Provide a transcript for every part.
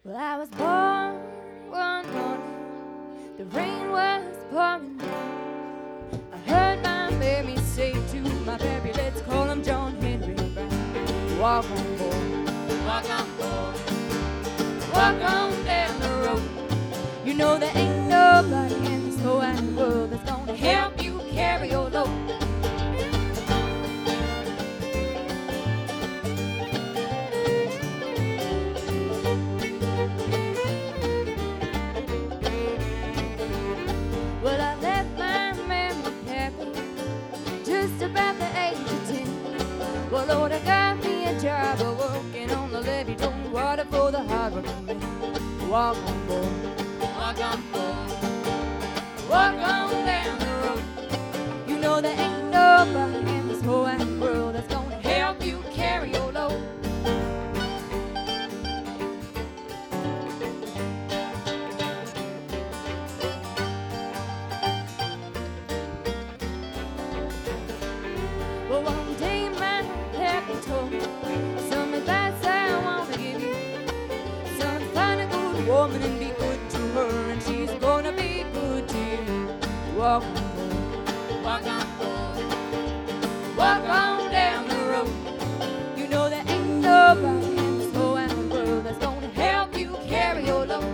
Well, I was born one morning, the rain was pouring down. I heard my mammy say to my baby, let's call him John Henry Brown. Walk on, boy, walk on, boy, walk on down the road. You know there ain't nobody in this whole wide world that's gonna help you carry your load. Well, I left my mammy happy just about the age of 10. Well, Lord, I got me a job of working on the levee, doing water for the hard-working men. Walk on, boy, walk on, boy, walk on down the road. You know there ain't nobody in this whole wide world that's gonna help you carry your load. Well, one day my happy told me some advice I want to give you. Son, find a good woman and be good to her, and she's gonna be good to you. Walk on, boy, walk on, boy, walk on down the road. You know there ain't nobody in this whole wide world that's gonna help you carry your load.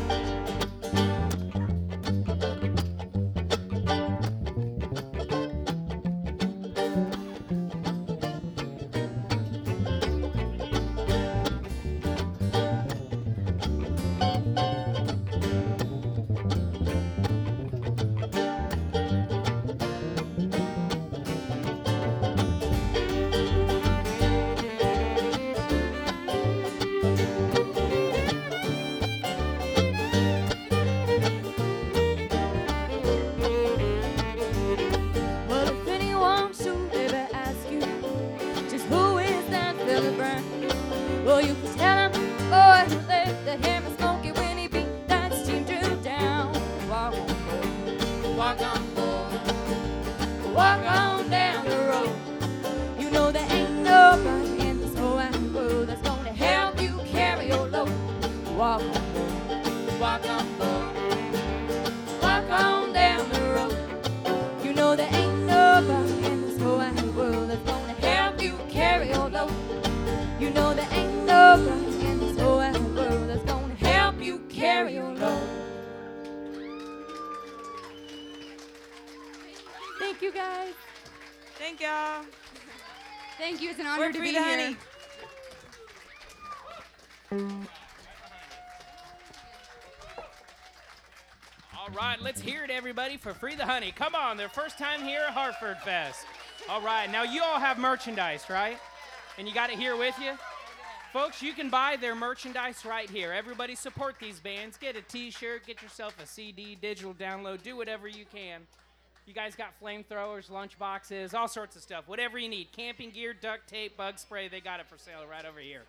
Well, if anyone should ever ask you just who is that Billy Brown, well, you can tell him, boy, who left the hammer smoky when he beat that steam drill down. Walk on, boy, walk on, boy, walk on down the road. You know there ain't nobody in this whole wide world that's gonna help you carry your load. Walk on, boy, walk on, boy, walk on down the road. You know there ain't nobody in this whole wide world that's gonna help you carry your load. You know there ain't nobody in this whole wide world that's gonna help you carry your load. Thank you, guys. Thank y'all. Thank you. It's an honor We're to Free be the here. Honey. All right, let's hear it, everybody, for Free the Honey. Come on, their first time here at Hartford Fest. All right, now you all have merchandise, right? And you got it here with you? Folks, you can buy their merchandise right here. Everybody support these bands. Get a T-shirt, get yourself a CD, digital download, do whatever you can. You guys got flamethrowers, lunch boxes, all sorts of stuff. Whatever you need. Camping gear, duct tape, bug spray, they got it for sale right over here.